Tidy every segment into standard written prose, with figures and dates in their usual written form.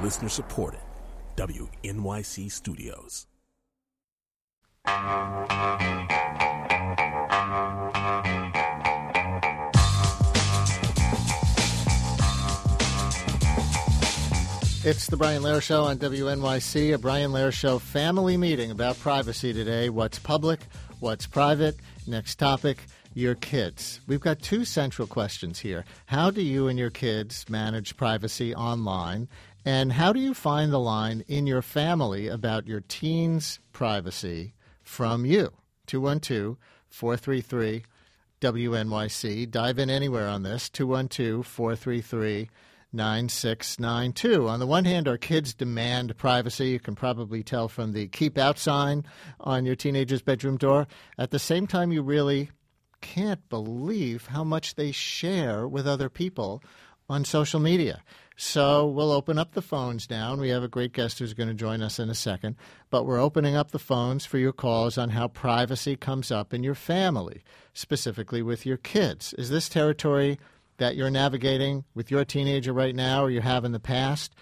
Listener supported. WNYC Studios. It's the Brian Lehrer Show on WNYC, a Brian Lehrer Show family meeting about privacy today. What's public, what's private? Next topic, your kids. We've got two central questions here. How do you and your kids manage privacy online? And how do you find the line in your family about your teens' privacy from you? 212-433-WNYC. Dive in anywhere on this. 212-433-9692. On the one hand, our kids demand privacy. You can probably tell from the keep out sign on your teenager's bedroom door. At the same time, you really can't believe how much they share with other people on social media. So we'll open up the phones now, and we have a great guest who's going to join us in a second. But we're opening up the phones for your calls on how privacy comes up in your family, specifically with your kids. Is this territory that you're navigating with your teenager right now or you have in the past?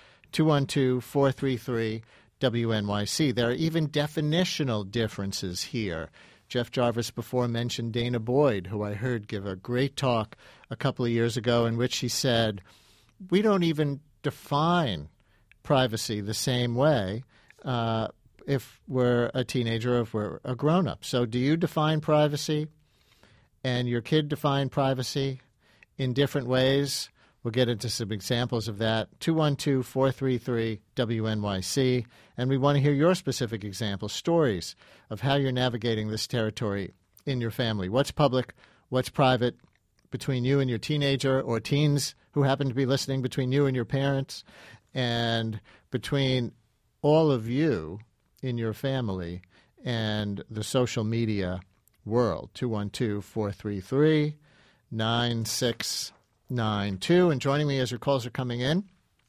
212-433-WNYC. There are even definitional differences here. Jeff Jarvis before mentioned Dana Boyd, who I heard give a great talk a couple of years ago in which she said, we don't even define privacy the same way if we're a teenager or if we're a grown-up. So do you define privacy and your kid define privacy in different ways? We'll get into some examples of that. 212-433-WNYC. And we want to hear your specific examples, stories of how you're navigating this territory in your family. What's public? What's private between you and your teenager, or teens who happen to be listening, between you and your parents, and between all of you in your family and the social media world. 212-433-9692. And joining me as your calls are coming in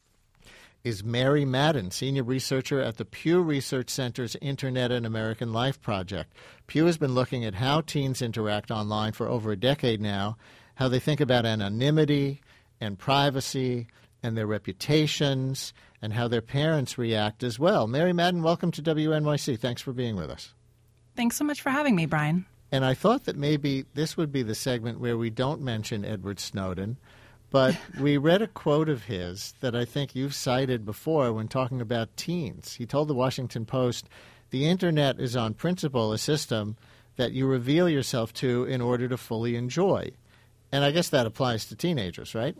is Mary Madden, senior researcher at the Pew Research Center's Internet and American Life Project. Pew has been looking at how teens interact online for over a decade now, how they think about anonymity and privacy and their reputations, and how their parents react as well. Mary Madden, welcome to WNYC. Thanks for being with us. Thanks so much for having me, Brian. And I thought that maybe this would be the segment where we don't mention Edward Snowden, but we read a quote of his that I think you've cited before when talking about teens. He told the Washington Post, the Internet is on principle a system that you reveal yourself to in order to fully enjoy. And I guess that applies to teenagers, right?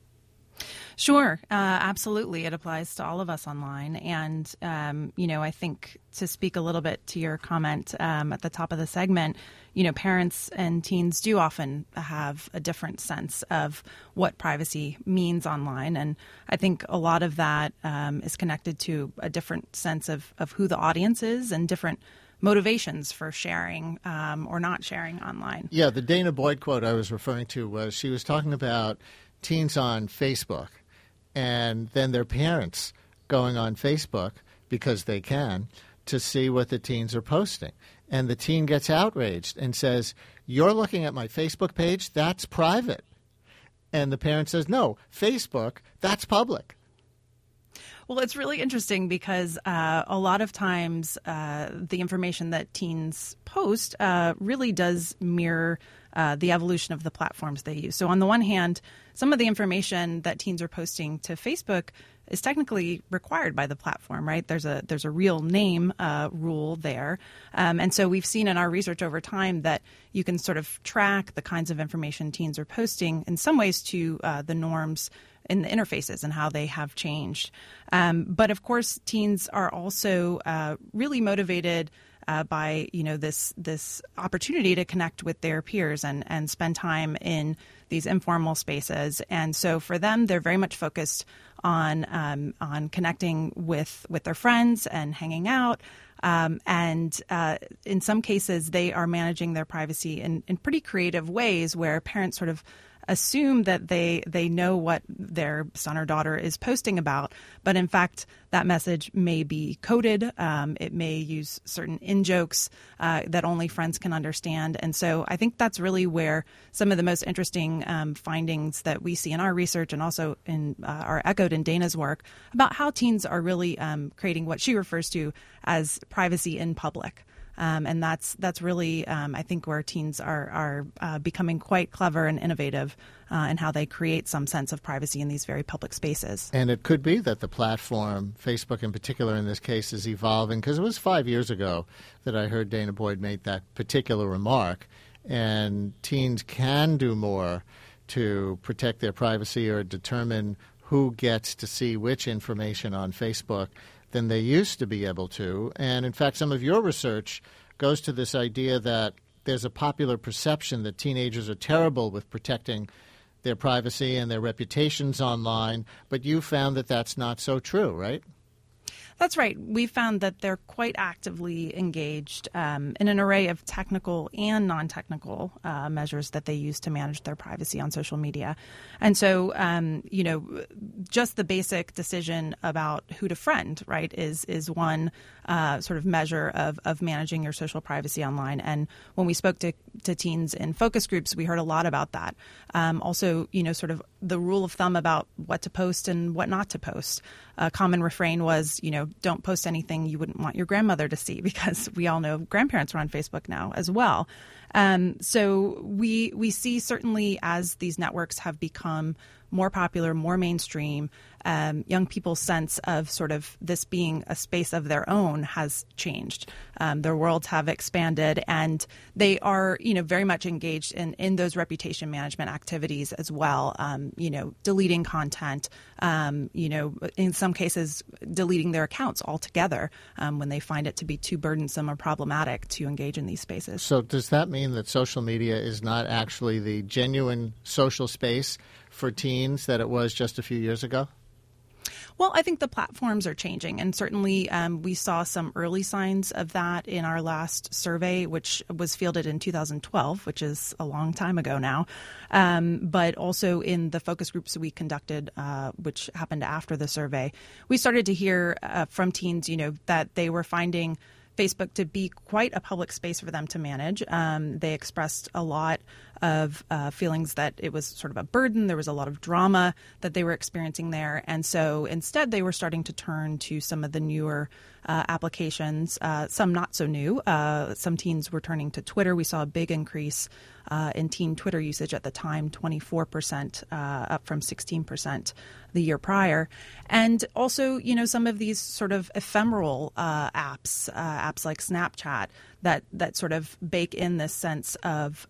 Sure. Absolutely. It applies to all of us online. And, I think to speak a little bit to your comment at the top of the segment, parents and teens do often have a different sense of what privacy means online. And I think a lot of that is connected to a different sense of who the audience is and different motivations for sharing or not sharing online. Yeah, the Dana Boyd quote I was referring to was she was talking about teens on Facebook and then their parents going on Facebook because they can to see what the teens are posting. And the teen gets outraged and says, you're looking at my Facebook page? That's private. And the parent says, no, Facebook, that's public. Well, it's really interesting because a lot of times the information that teens post really does mirror the evolution of the platforms they use. So on the one hand, some of the information that teens are posting to Facebook is technically required by the platform, right? There's a real name rule there. And so we've seen in our research over time that you can sort of track the kinds of information teens are posting in some ways to the norms in the interfaces and how they have changed. But of course, teens are also really motivated by this opportunity to connect with their peers and spend time in these informal spaces. And so for them, they're very much focused on connecting with their friends and hanging out. And in some cases, they are managing their privacy in pretty creative ways where parents sort of assume that they know what their son or daughter is posting about. But in fact, that message may be coded. It may use certain in-jokes that only friends can understand. And so I think that's really where some of the most interesting findings that we see in our research and also are echoed in Dana's work about how teens are really creating what she refers to as privacy in public. And that's really, I think, where teens are becoming quite clever and innovative in how they create some sense of privacy in these very public spaces. And it could be that the platform, Facebook in particular in this case, is evolving, because it was 5 years ago that I heard Dana Boyd make that particular remark. And teens can do more to protect their privacy or determine who gets to see which information on Facebook than they used to be able to. And in fact, some of your research goes to this idea that there's a popular perception that teenagers are terrible with protecting their privacy and their reputations online, but you found that that's not so true, right? That's right. We found that they're quite actively engaged in an array of technical and non-technical measures that they use to manage their privacy on social media. And so, just the basic decision about who to friend, right, is one sort of measure of managing your social privacy online. And when we spoke to teens in focus groups, we heard a lot about that. Also, sort of the rule of thumb about what to post and what not to post. A common refrain was, don't post anything you wouldn't want your grandmother to see, because we all know grandparents are on Facebook now as well. So we see certainly as these networks have become more popular, more mainstream, young people's sense of sort of this being a space of their own has changed. Their worlds have expanded, and they are, very much engaged in those reputation management activities as well. Deleting content, in some cases, deleting their accounts altogether when they find it to be too burdensome or problematic to engage in these spaces. So does that mean that social media is not actually the genuine social space for teens that it was just a few years ago? Well, I think the platforms are changing, and certainly we saw some early signs of that in our last survey, which was fielded in 2012, which is a long time ago now, but also in the focus groups we conducted, which happened after the survey. We started to hear from teens, that they were finding Facebook to be quite a public space for them to manage. They expressed a lot of feelings that it was sort of a burden. There was a lot of drama that they were experiencing there. And so instead, they were starting to turn to some of the newer applications, some not so new. Some teens were turning to Twitter. We saw a big increase in teen Twitter usage at the time, 24%, up from 16% the year prior. And also, some of these sort of ephemeral apps like Snapchat that sort of bake in this sense of,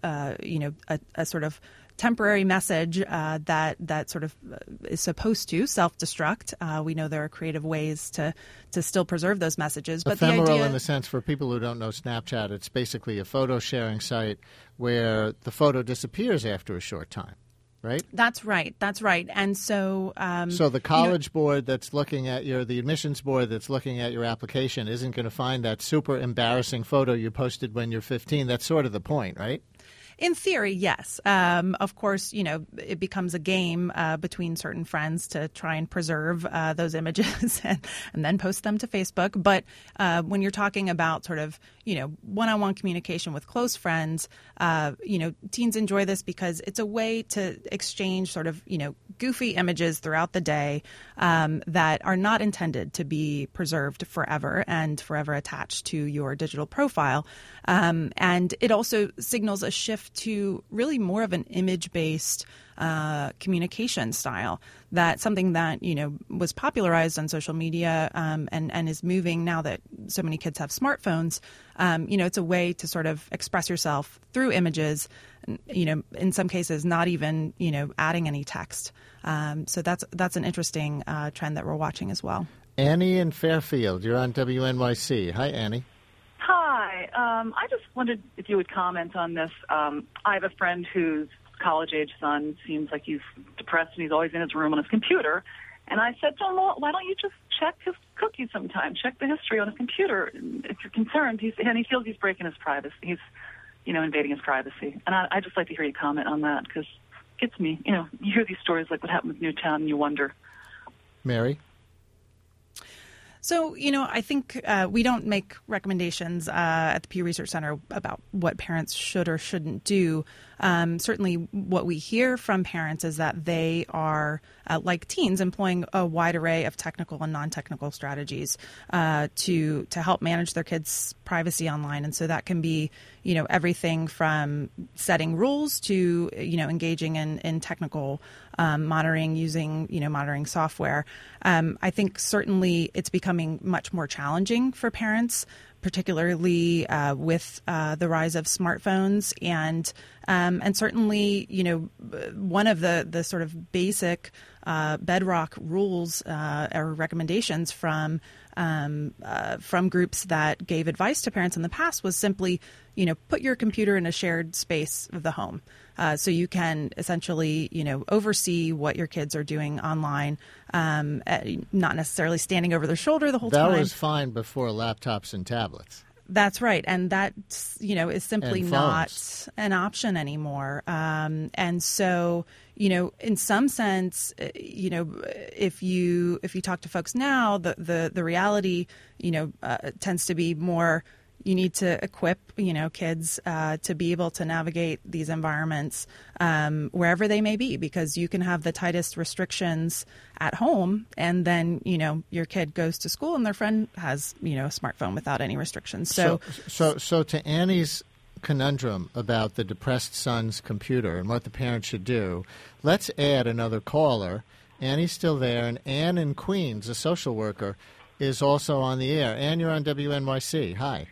a sort of temporary message that sort of is supposed to self-destruct. We know there are creative ways to still preserve those messages. But ephemeral the idea, in the sense, for people who don't know Snapchat, it's basically a photo sharing site where the photo disappears after a short time, right? That's right. And so... so the college board that's looking at the admissions board that's looking at your application isn't going to find that super embarrassing photo you posted when you're 15. That's sort of the point, right? In theory, yes. Of course, it becomes a game between certain friends to try and preserve those images and then post them to Facebook. But when you're talking about sort of, one-on-one communication with close friends, teens enjoy this because it's a way to exchange sort of, goofy images throughout the day that are not intended to be preserved forever and forever attached to your digital profile. And it also signals a shift to really more of an image-based communication style. That's something that, was popularized on social media and is moving now that so many kids have smartphones. It's a way to sort of express yourself through images, in some cases not even, adding any text. So that's an interesting trend that we're watching as well. Annie in Fairfield, you're on WNYC. Hi, Annie. Hi. I just wondered if you would comment on this. I have a friend whose college-age son seems like he's depressed and he's always in his room on his computer. And I said to him, well, why don't you just check his cookies sometime? Check the history on his computer. If you're concerned, and he feels he's breaking his privacy. He's, invading his privacy. And I'd just like to hear you comment on that because gets me. You know, you hear these stories like what happened with Newtown, and you wonder. Mary? So, you know, I think we don't make recommendations at the Pew Research Center about what parents should or shouldn't do. Certainly what we hear from parents is that they are, like teens, employing a wide array of technical and non-technical strategies to help manage their kids' privacy online. And so that can be, you know, everything from setting rules to, you know, engaging in technical monitoring, using, you know, monitoring software. I think certainly it's becoming much more challenging for parents, particularly with the rise of smartphones, and certainly, you know, one of the sort of basic bedrock rules or recommendations from groups that gave advice to parents in the past was simply, you know, put your computer in a shared space of the home. So you can essentially, you know, oversee what your kids are doing online, not necessarily standing over their shoulder the whole time. That was fine before laptops and tablets. That's right. And that, you know, is simply not an option anymore. And so, you know, in some sense, you know, if you talk to folks now, the reality, you know, tends to be more, you need to equip, you know, kids to be able to navigate these environments wherever they may be, because you can have the tightest restrictions at home, and then, you know, your kid goes to school and their friend has, you know, a smartphone without any restrictions. So to Annie's conundrum about the depressed son's computer and what the parent should do, let's add another caller. Annie's still there, and Anne in Queens, a social worker, is also on the air. Anne, you're on WNYC. Hi.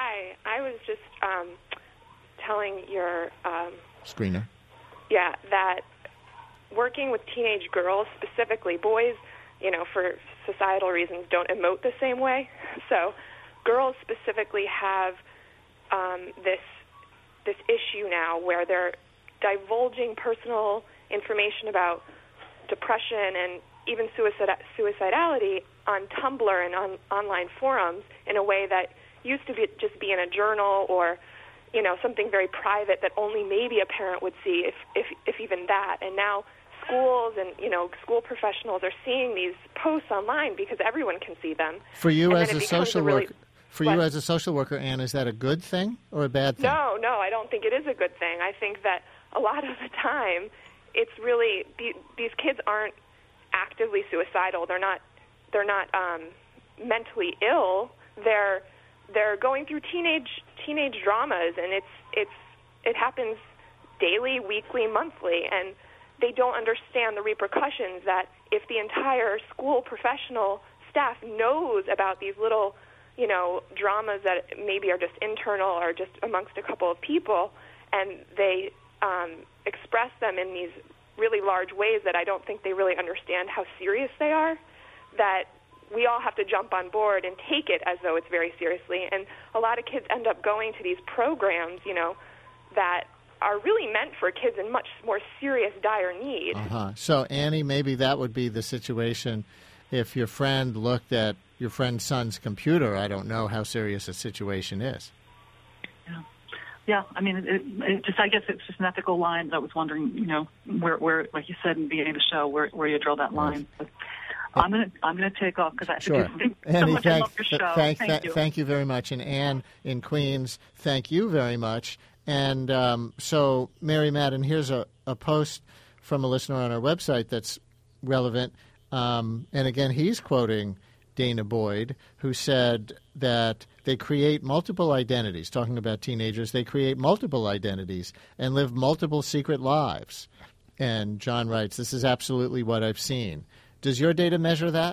Telling your screener, that working with teenage girls, specifically boys, you know, for societal reasons, don't emote the same way. So, girls specifically have this issue now where they're divulging personal information about depression and even suicidality on Tumblr and on online forums in a way that used to just be in a journal or, you know, something very private that only maybe a parent would see, if even that. And now schools and, you know, school professionals are seeing these posts online because everyone can see them. For you as a social worker, you as a social worker, Anne, is that a good thing or a bad thing? No, I don't think it is a good thing. I think that a lot of the time, it's really these kids aren't actively suicidal. They're not mentally ill. They're going through teenage dramas, and it happens daily, weekly, monthly, and they don't understand the repercussions that if the entire school professional staff knows about these little, you know, dramas that maybe are just internal or just amongst a couple of people, and they express them in these really large ways that I don't think they really understand how serious they are, that we all have to jump on board and take it as though it's very seriously. And a lot of kids end up going to these programs, you know, that are really meant for kids in much more serious, dire need. So, Annie, maybe that would be the situation if your friend looked at your friend's son's computer. I don't know how serious a situation is. Yeah. I mean, I guess it's just an ethical line that I was wondering, you know, where, like you said in the beginning of the show, where you draw that line. But I'm gonna take off because I sure. Annie, I love your show. Thank you very much. And Anne in Queens, thank you very much. And so, Mary Madden, here's a post from a listener on our website that's relevant. And again, he's quoting Dana Boyd, who said that they create multiple identities, talking about teenagers. They create multiple identities and live multiple secret lives. And John writes, this is absolutely what I've seen. Does your data measure that?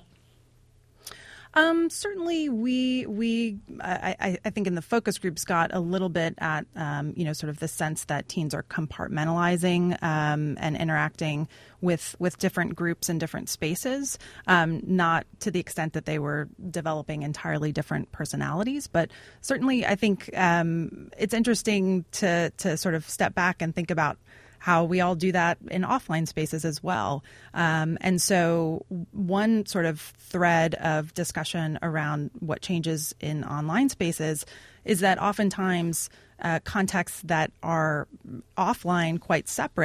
Certainly, I think in the focus groups got a little bit at, you know, sort of the sense that teens are compartmentalizing and interacting with different groups in different spaces, not to the extent that they were developing entirely different personalities. But certainly, I think it's interesting to sort of step back and think about how we all do that in offline spaces as well. And so one sort of thread of discussion around what changes in online spaces is that oftentimes contexts that are offline quite separate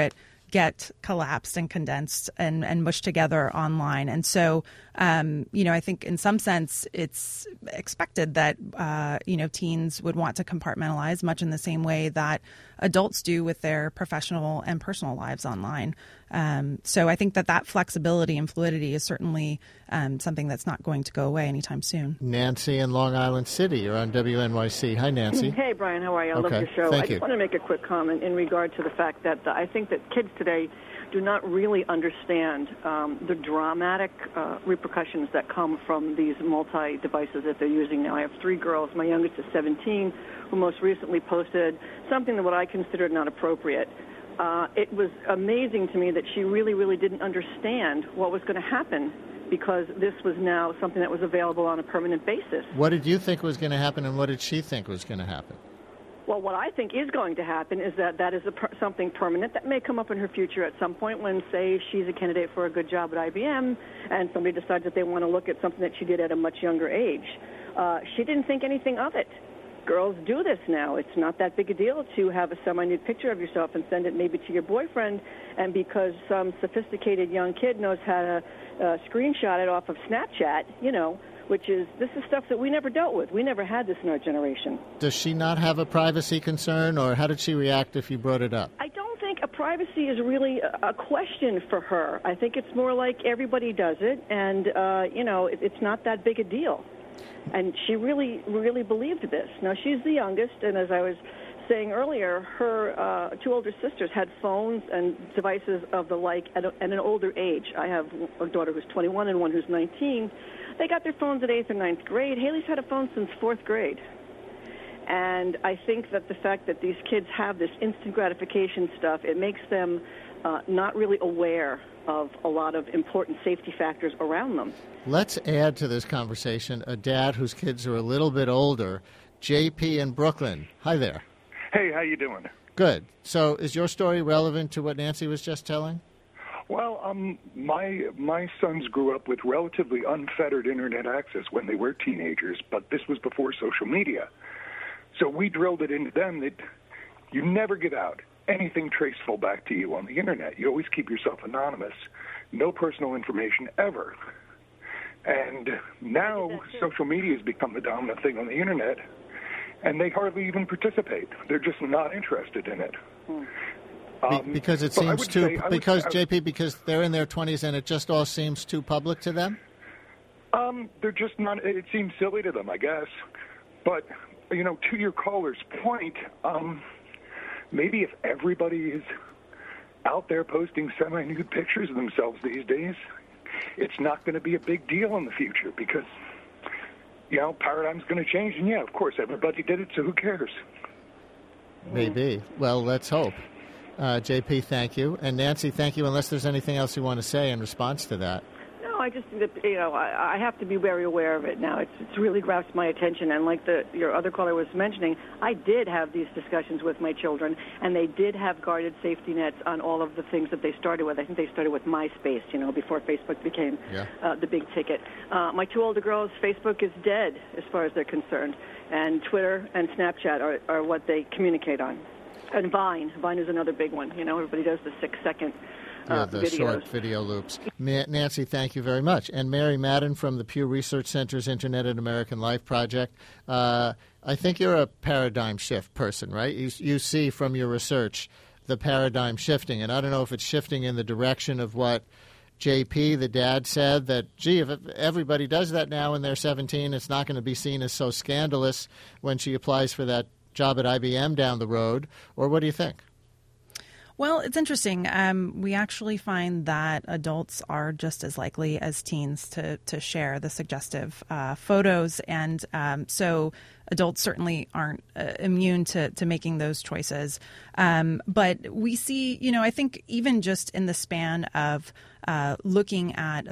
get collapsed and condensed and mushed together online. And so, I think in some sense it's expected that, teens would want to compartmentalize much in the same way that adults do with their professional and personal lives online. So I think that flexibility and fluidity is certainly something that's not going to go away anytime soon. Nancy in Long Island City, you're on WNYC. Hi, Nancy. Hey, Brian, how are you? I love your show. Thank I just want to make a quick comment in regard to the fact that I think that kids today do not really understand the dramatic repercussions that come from these multi-devices that they're using now. I have 3 girls. My youngest is 17, who most recently posted something that what I considered not appropriate. It was amazing to me that she really, really didn't understand what was going to happen because this was now something that was available on a permanent basis. What did you think was going to happen, and what did she think was going to happen? Well, what I think is going to happen is that is something permanent that may come up in her future at some point when, say, she's a candidate for a good job at IBM and somebody decides that they want to look at something that she did at a much younger age. She didn't think anything of it. Girls do this now. It's not that big a deal to have a semi-nude picture of yourself and send it maybe to your boyfriend, and because some sophisticated young kid knows how to screenshot it off of Snapchat, this is stuff that we never dealt with. We never had this in our generation. Does she not have a privacy concern, or how did she react if you brought it up? I don't think a privacy is really a question for her. I think it's more like everybody does it, and, it's not that big a deal. And she really, really believed this. Now, she's the youngest, and as I was saying earlier, her 2 older sisters had phones and devices of the like at an older age. I have a daughter who's 21 and one who's 19. They got their phones at 8th or 9th grade. Haley's had a phone since 4th grade. And I think that the fact that these kids have this instant gratification stuff, it makes them not really aware of a lot of important safety factors around them. Let's add to this conversation a dad whose kids are a little bit older, JP in Brooklyn. Hi there. Hey, how you doing? Good. So is your story relevant to what Nancy was just telling? Well, my sons grew up with relatively unfettered Internet access when they were teenagers, but this was before social media. So we drilled it into them that you never give out anything traceable back to you on the Internet. You always keep yourself anonymous. No personal information ever. And now social media has become the dominant thing on the Internet, and they hardly even participate. They're just not interested in it. Because it seems because they're in their 20s and it just all seems too public to them? They're just not, it seems silly to them, I guess. But, to your caller's point, maybe if everybody is out there posting semi-nude pictures of themselves these days, it's not going to be a big deal in the future because, paradigm's going to change. And, of course, everybody did it, so who cares? Maybe. Well, let's hope. JP, thank you. And Nancy, thank you, unless there's anything else you want to say in response to that. No, I just think that, I have to be very aware of it now. It's really grasped my attention. And like your other caller was mentioning, I did have these discussions with my children, and they did have guarded safety nets on all of the things that they started with. I think they started with MySpace, before Facebook became the big ticket. My 2 older girls, Facebook is dead as far as they're concerned. And Twitter and Snapchat are what they communicate on. And Vine is another big one. Everybody does the 6-second the videos. Short video loops. Nancy, thank you very much. And Mary Madden from the Pew Research Center's Internet and American Life Project. I think you're a paradigm shift person, right? You see from your research the paradigm shifting. And I don't know if it's shifting in the direction of what JP, the dad, said, that, if everybody does that now when they're 17, it's not going to be seen as so scandalous when she applies for that job at IBM down the road, or what do you think? Well, it's interesting. We actually find that adults are just as likely as teens to share the suggestive photos, and so adults certainly aren't immune to making those choices. But we see, I think even just in the span of looking at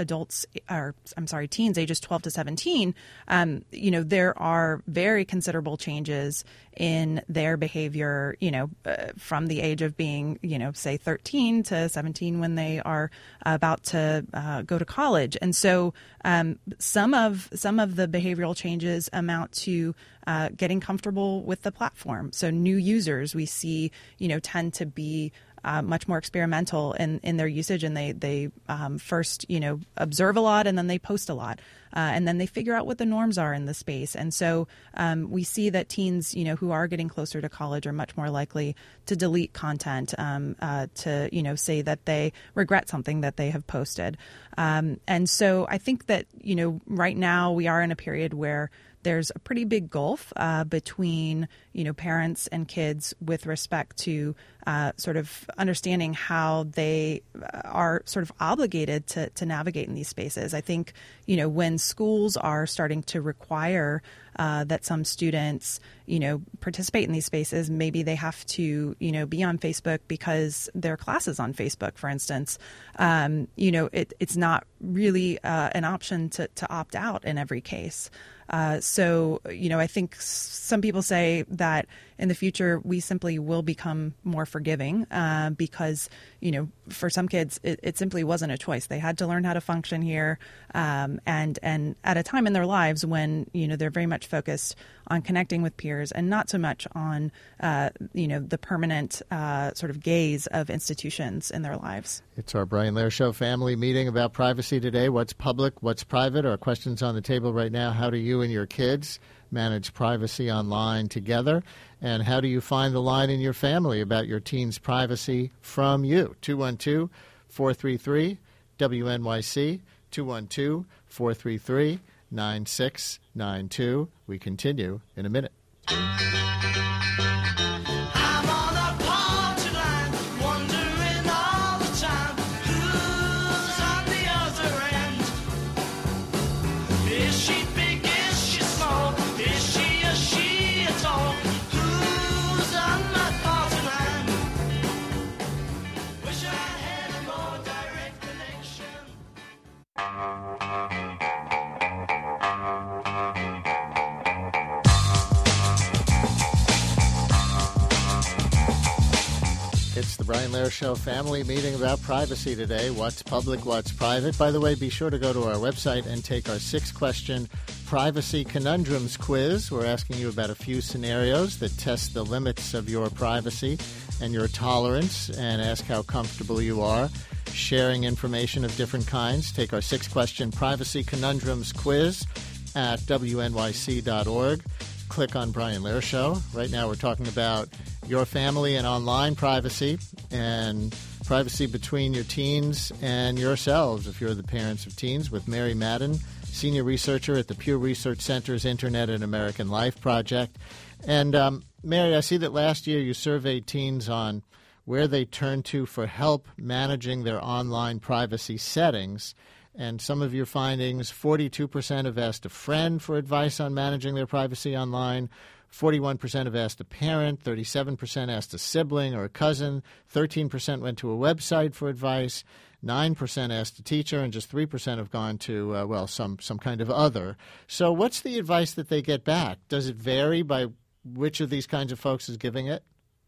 teens ages 12 to 17, there are very considerable changes in their behavior, from the age of being, say 13 to 17 when they are about to go to college. And so some of the behavioral changes amount to getting comfortable with the platform. So new users we see, tend to be much more experimental in their usage, and they first observe a lot, and then they post a lot, and then they figure out what the norms are in the space. And so we see that teens who are getting closer to college are much more likely to delete content, to say that they regret something that they have posted. And so I think that right now we are in a period where there's a pretty big gulf between parents and kids with respect to sort of understanding how they are sort of obligated to navigate in these spaces. I think when schools are starting to require that some students participate in these spaces, maybe they have to be on Facebook because their class is on Facebook, for instance. It's not really an option to opt out in every case. So I think some people say that in the future we simply will become more forgiving because, for some kids it simply wasn't a choice. They had to learn how to function here, and at a time in their lives when they're very much focused on connecting with peers and not so much on the permanent sort of gaze of institutions in their lives. It's our Brian Lehrer Show family meeting about privacy today. What's public, what's private? Our questions on the table right now. How do you and your kids manage privacy online together? And how do you find the line in your family about your teen's privacy from you? 212-433-WNYC, 212-433-9692. We continue in a minute. It's the Brian Lehrer Show family meeting about privacy today. What's public, what's private? By the way, be sure to go to our website and take our 6-question Privacy Conundrums quiz. We're asking you about a few scenarios that test the limits of your privacy and your tolerance and ask how comfortable you are sharing information of different kinds. Take our 6-question Privacy Conundrums quiz at WNYC.org. Click on Brian Lehrer Show. Right now we're talking about your family and online privacy and privacy between your teens and yourselves if you're the parents of teens, with Mary Madden, senior researcher at the Pew Research Center's Internet and American Life Project. And Mary, I see that last year you surveyed teens on where they turn to for help managing their online privacy settings. And some of your findings, 42% have asked a friend for advice on managing their privacy online, 41% have asked a parent, 37% asked a sibling or a cousin, 13% went to a website for advice, 9% asked a teacher, and just 3% have gone to, some kind of other. So what's the advice that they get back? Does it vary by which of these kinds of folks is giving it?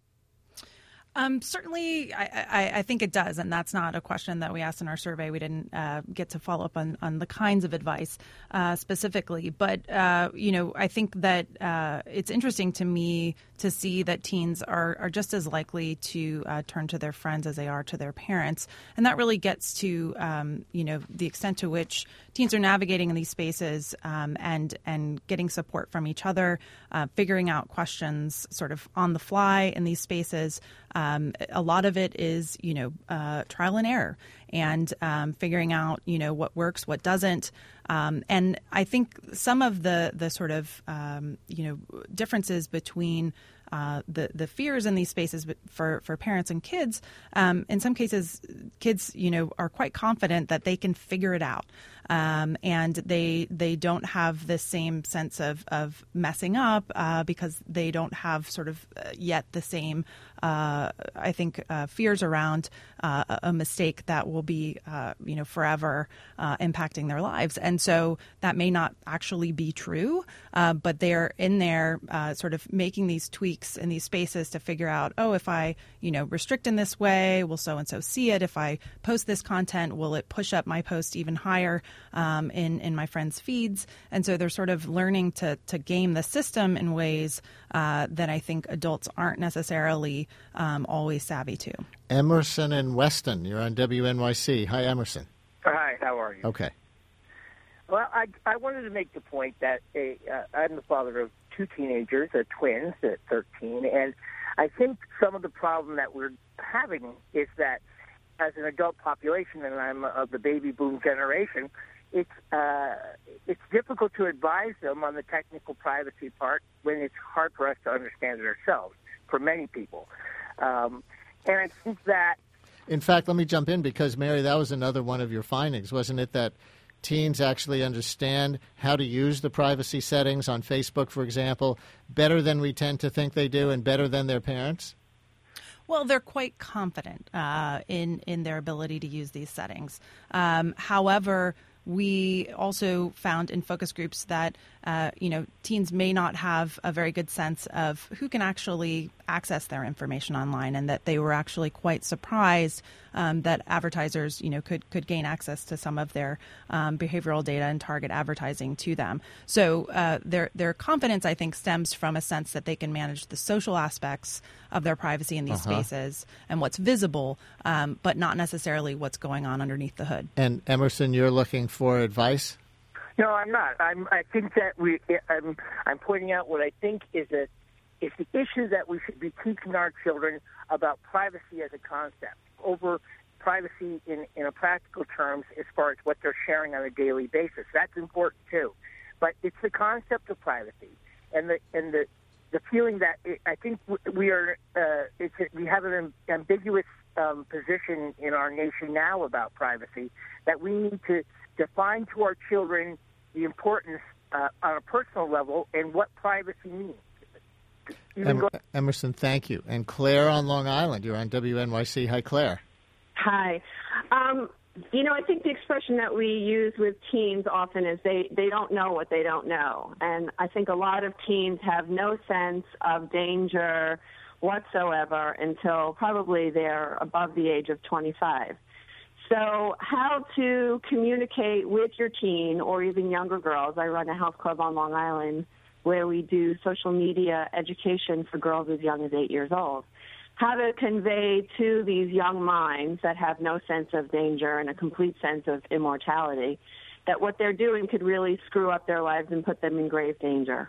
Certainly, I think it does, and that's not a question that we asked in our survey. We didn't get to follow up on the kinds of advice specifically, but I think that it's interesting to me to see that teens are just as likely to turn to their friends as they are to their parents, and that really gets to the extent to which teens are navigating in these spaces and getting support from each other, figuring out questions sort of on the fly in these spaces. A lot of it is, trial and error and figuring out, what works, what doesn't. And I think some of the sort of, differences between the fears in these spaces for parents and kids, in some cases, kids, are quite confident that they can figure it out. And they don't have the same sense of messing up because they don't have sort of yet the same, I think, fears around a mistake that will be, forever impacting their lives. And so that may not actually be true, but they're in there sort of making these tweaks in these spaces to figure out, if I, restrict in this way, will so-and-so see it? If I post this content, will it push up my post even higher in my friends' feeds? And so they're sort of learning to game the system in ways that I think adults aren't necessarily always savvy to. Emerson and Weston, you're on WNYC. Hi, Emerson. Hi, how are you? Okay. Well, I wanted to make the point that I'm the father of two teenagers, twins at 13, and I think some of the problem that we're having is that as an adult population, and I'm of the baby boom generation, it's difficult to advise them on the technical privacy part when it's hard for us to understand it ourselves, for many people. And I think that... In fact, let me jump in because, Mary, that was another one of your findings, wasn't it, that teens actually understand how to use the privacy settings on Facebook, for example, better than we tend to think they do and better than their parents? Well, they're quite confident in their ability to use these settings. However, we also found in focus groups that, teens may not have a very good sense of who can actually access their information online, and that they were actually quite surprised that advertisers, could gain access to some of their behavioral data and target advertising to them. So their confidence, I think, stems from a sense that they can manage the social aspects of their privacy in these spaces and what's visible, but not necessarily what's going on underneath the hood. And Emerson, you're looking for advice? No, I'm not. I think that I'm pointing out what I think is the issue that we should be teaching our children about privacy as a concept over privacy in a practical terms as far as what they're sharing on a daily basis. That's important too. But it's the concept of privacy and the feeling that I think we have an ambiguous position in our nation now about privacy, that we need to define to our children the importance on a personal level and what privacy means. Emerson, thank you. And Claire on Long Island, you're on WNYC. Hi, Claire. Hi. I think the expression that we use with teens often is they don't know what they don't know. And I think a lot of teens have no sense of danger whatsoever until probably they're above the age of 25. So how to communicate with your teen or even younger girls. I run a health club on Long Island where we do social media education for girls as young as 8 years old. How to convey to these young minds that have no sense of danger and a complete sense of immortality that what they're doing could really screw up their lives and put them in grave danger.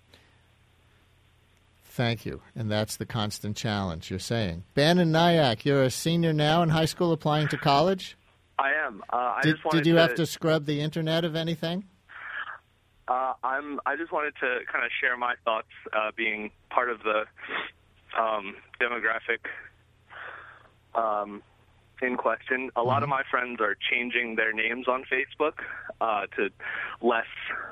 Thank you. And that's the constant challenge, you're saying. Ben and Nyack, you're a senior now in high school applying to college? I am. Did you have to scrub the internet of anything? I just wanted to kind of share my thoughts being part of the demographic in question. A lot of my friends are changing their names on Facebook to less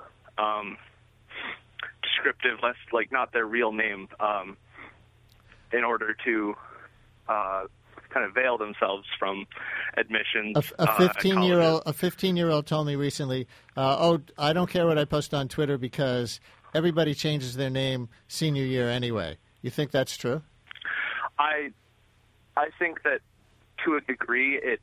descriptive, less like not their real name, in order to kind of veil themselves from admissions. A 15-year-old told me recently, I don't care what I post on Twitter because everybody changes their name senior year anyway. You think that's true? I think that to a degree it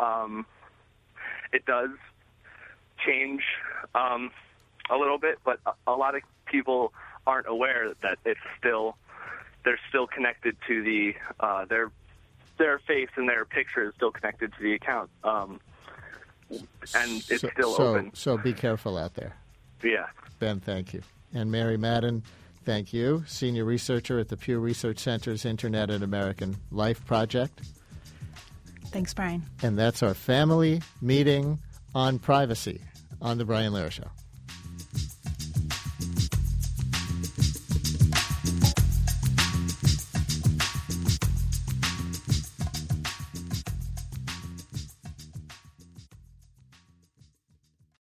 does change a little bit, but a lot of people aren't aware that they're still connected to the their face and their picture is still connected to the account, and it's still open. So be careful out there. Yeah. Ben, thank you. And Mary Madden, thank you, senior researcher at the Pew Research Center's Internet and American Life Project. Thanks, Brian. And that's our family meeting on privacy on The Brian Lehrer Show.